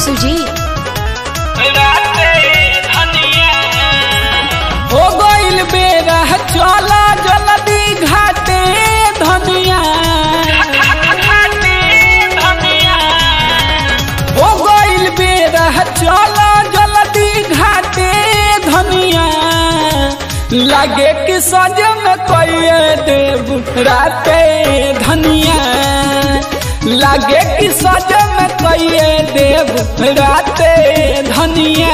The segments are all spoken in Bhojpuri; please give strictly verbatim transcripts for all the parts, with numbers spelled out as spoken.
सुजीत हो गइल बेरा चला जल्दी घाटे धनिया हो गइल बेरा चला जल्दी घाटे धनिया लागे कि सजन कइए देव राते धनिया लागे कि सजन कइए देव राते धनिया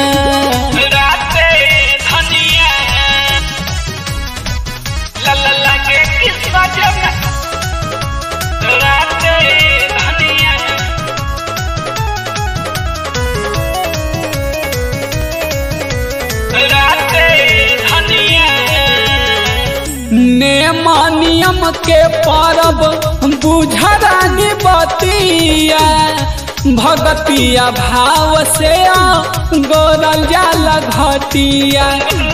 नेम नियम के परब बुझरानी बतिया भगतिया भाव से गोरल जाल घटिया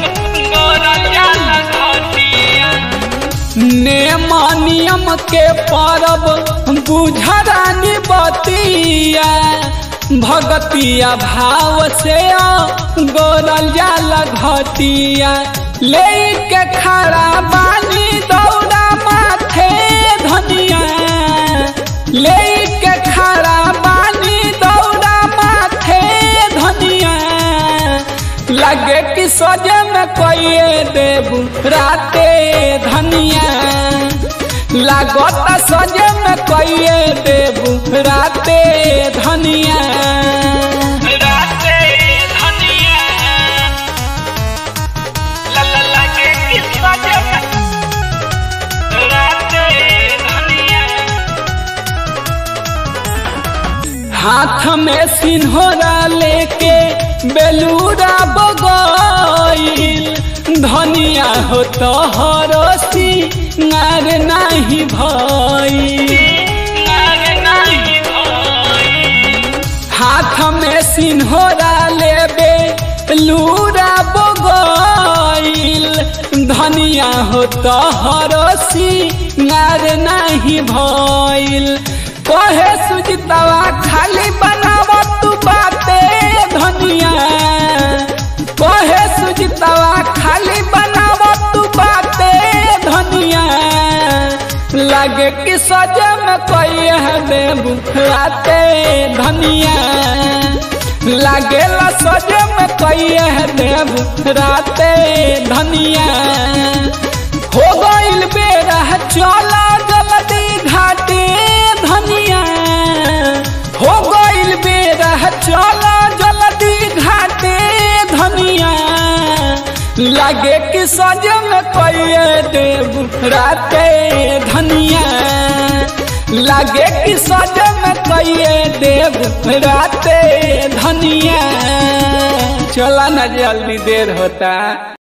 नेम नियम के परब बुझरानी बतिया भगतिया भाव से गोरल जाल घटिया लेके खड़ा बानी दौड़ा माथे धनिया लेके खड़ा बानी दौड़ा माथे धनिया लगे कि सजे में कइए देव राते धनिया लागत सजे में कइए देव राते धनिया हाथ में सिन्होरा लेके बेलूरा बगइल धनिया हो तो हरसी नार नहीं भइल हाथ में सिन्होरा लेबे लूरा बगइल धनिया हो तो हरसी नार नहीं भइल कहे सुजितवा खाली बनावा तू बाते धनिया कहे सुजितवा खाली बनावा तू बाते धनिया लगे कि सजे में कइए देव राते धनिया लगे ला सजे में कइए देव राते धनिया हो गइल बेरा चला जल्दी घाटे धनिया हो गइल बेरा चला जल्दी घाटे धनिया लागे कि सजे में कइए देव राते धनिया लागे कि सजे में कइए देव राते धनिया चला ना जल्दी देर होता।